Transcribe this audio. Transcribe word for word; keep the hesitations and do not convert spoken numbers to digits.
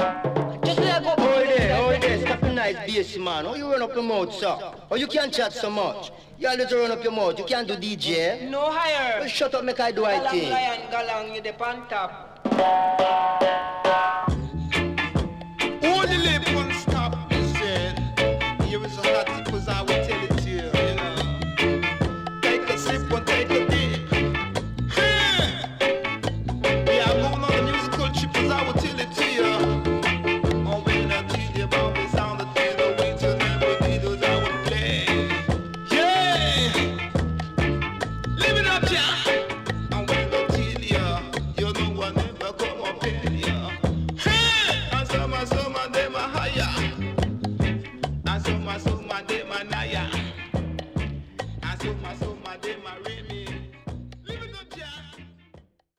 Just let go. Hold there, hold there. Stop the nice bass, man. Oh, you run up your mouth, sir. Oh, you can't chat so much. You always run up your mouth. You can't do D J. No higher. Well, shut up, make I do I Galang thing. lion, galang, you the on top. Only